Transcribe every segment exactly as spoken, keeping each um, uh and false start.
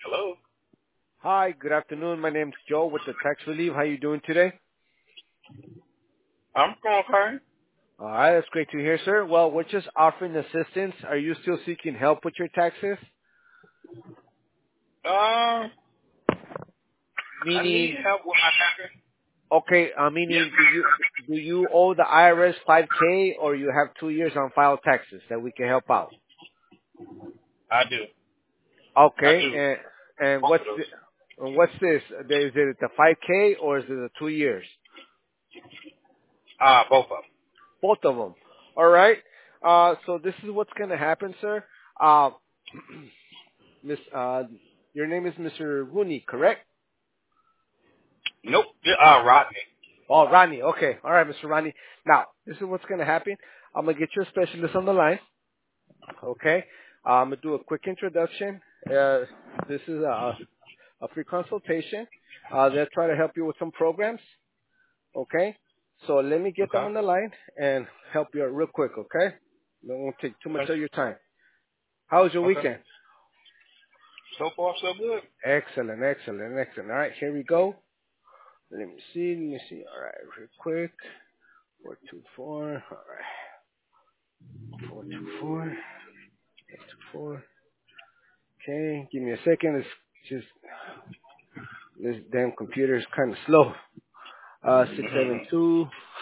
Hello. Hi, good afternoon. My name's Joe with the Tax Relief. How you doing today? I'm going okay. All right, that's great to hear, sir. Well, we're just offering assistance. Are you still seeking help with your taxes? Um, I need Meaning, help with my taxes. okay, uh, Yes, meaning, do you do you owe the I R S five K or you have two years on file taxes that we can help out? I do. I Okay, do. and and Both what's of those. the, and what's this? Is it the five K or is it the two years? Uh, both of them. Both of them. All right. Uh, so this is what's going to happen, sir. Uh, Miss, uh, your name is Mister Rooney, correct? Nope. Yeah, Uh, Rodney. Oh, Ronnie. Okay. All right, Mister Ronnie. Now, this is what's going to happen. I'm going to get your specialist on the line. Okay. Uh, I'm going to do a quick introduction. Uh, this is a, a free consultation. Uh, they'll try to help you with some programs. Okay. So let me get them Okay. on the line and help you out real quick. Okay. Don't want to take too much Okay. of your time. How was your Okay. weekend? So far, so good. Excellent, excellent, excellent. All right, here we go. Let me see, let me see. All right, real quick. Four two four. All right. Four two four. Four two four. Okay, give me a second. It's just this damn computer is kind of slow. Uh, six seven two.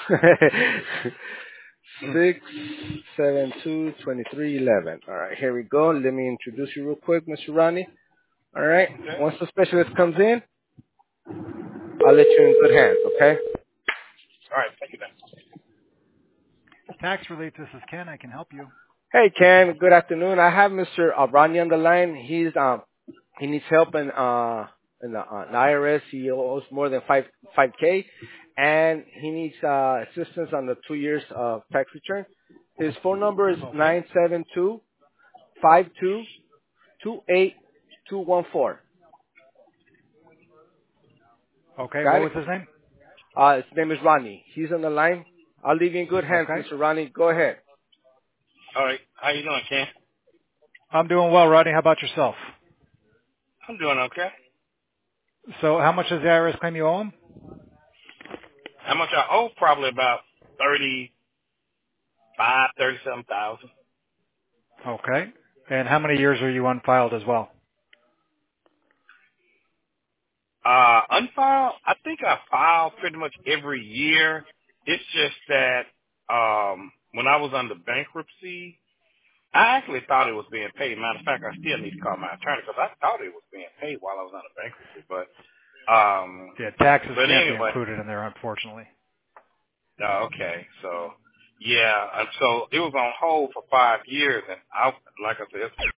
Six seven two twenty three eleven. All right, here we go. Let me introduce you real quick, Mister Ronnie. All right. Okay. Once the specialist comes in, I'll let you in good hands. Okay. All right. Thank you, man. Tax relief, this is Ken. I can help you. Hey Ken, good afternoon. I have Mister Ronnie on the line. He's um he needs help in uh in the, uh, the I R S. He owes more than five five k, and he needs uh assistance on the two years of tax return. His phone number is Okay. nine seven two five two two eight two one four. Okay. Got What it? was his name? Uh, his name is Ronnie. He's on the line. I'll leave you in good hands, Okay. Mister Ronnie. Go ahead. All right. How you doing, Ken? I'm doing well, Rodney. How about yourself? I'm doing okay. So how much does the I R S claim you owe him? How much I owe? Probably about thirty-five, thirty-seven thousand. Okay. And how many years are you unfiled as well? Uh, unfiled? I think I file pretty much every year. It's just that um, when I was under bankruptcy, I actually thought it was being paid. Matter of fact, I still need to call my attorney because I thought it was being paid while I was under bankruptcy. But um, Yeah, taxes but can't be anyway, included in there, unfortunately. no, okay. So yeah, and so it was on hold for five years, and I, like I said,